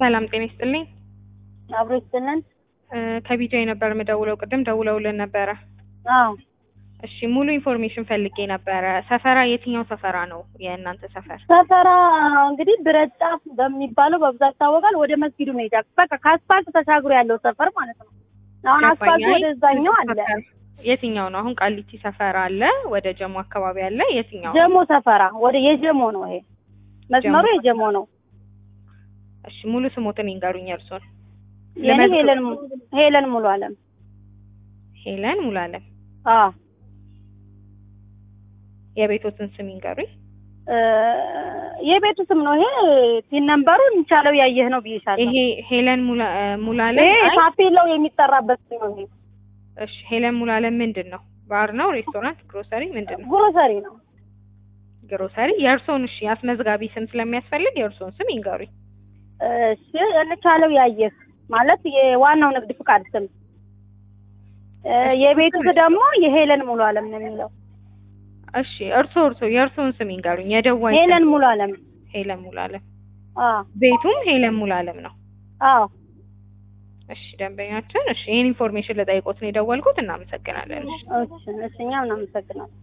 ሰላም ጤና ይስጥልኝ። አብሮ ይስጥልን። ከቢጃ የነበር መደውለው ቅድም ደውለውልን ነበረ። አዎ እሺ ሙሉ ኢንፎርሜሽን ፈልጌ ነበረ። ሰፈራ የትኛው ሰፈራ ነው የእናንተ ሰፈር? ሰፈራ እንግዲህ ብረት ጫፍ በሚባለው በብዛት ታወቃል። ወደ መስጊዱ ነው ይጫፍ በቃ ከአስፋልት ተሻግሮ ያለው ሰፈር ማለት ነው። አሁን አስፋልቱ ወደዛኛው አለ። የትኛው ነው? አሁን ቃሊቲ ሰፈራ አለ፣ ወደ ጀሞ አካባቢ አለ። የትኛው? ጀሞ ሰፈራ ወደ የጀሞ ነው። ይሄ መስመሩ የጀሞ ነው። እሺ ሙሉ ስሞትን ይንገሩኝ እርሶን። የኔ ሄለን ሙሉ አለም። ሄለን ሙሉ አለም። አዎ የቤቶትን ስም ይንገሩኝ። የቤቱ ስም ነው ይሄ። ቲን ነምበሩን ቻለው ያየህ ነው ብዬሻለሁ። ይሄ ሄለን ሙሉ አለም። ይሄ ታፔላው የሚጠራበት ነው ይሄ። እሺ ሄለን ሙሉ አለም ምንድን ነው? ባር ነው? ሬስቶራንት? ግሮሰሪ? ምንድን ነው? ግሮሰሪ ነው። ግሮሰሪ። የእርሶን እሺ አስመዝጋቢ ስም ስለሚያስፈልግ የእርሶን ስም ይንገሩኝ። እሺ እንቻለው ያየህ ማለት የዋናው ንግድ ፍቃድ ስም። የቤቱ ደግሞ የሄለን ሙሉ አለም ነው የሚለው። እሺ እርሶ የእርሶን ስም ይንገሩኝ። የደዋይ ሄለን ሙሉ አለም። ሄለን ሙሉ አለም። አዎ ቤቱም ሄለን ሙሉ አለም ነው። አዎ እሺ ደንበኛችን፣ እሺ ይሄን ኢንፎርሜሽን ለጠይቆት ነው የደወልኩት። እናመሰግናለን። እሺ እኛም እናመሰግናለን።